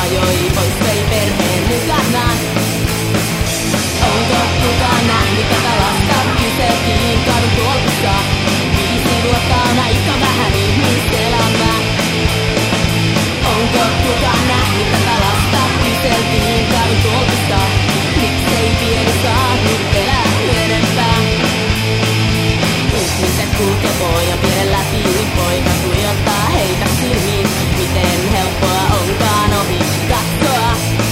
ajoi pois, vei perheen mukanaan. Onko kukaan nähnyt tätä lasta? Kyseltiin kadun tolkussa. 5 vuotta on aika vähän ihmiselämää. Onko kukaan nähnyt tätä lasta? Kyseltiin kadun tolkussa. Miksei pieni saa nyt elää enempää? Ihmiset kulkee pojan pienen läpi, poika tuijottaa heitä silmiin. Miten helppoa onkaan ohi katsoa.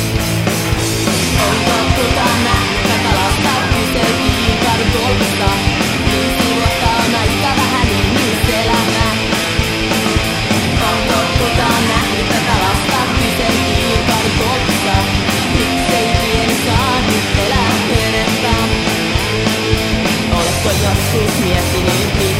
Onko kukaan nähnyt tätä lasta? Kyseltiin kadun tolkusta. 5 vuotta on aika vähän ihmiselämää. Onko kukaan nähnyt tätä lasta? Kyseltiin kadun tolkusta. Miksei pieni saa nyt elää enempää? Oletko joskus miettinyt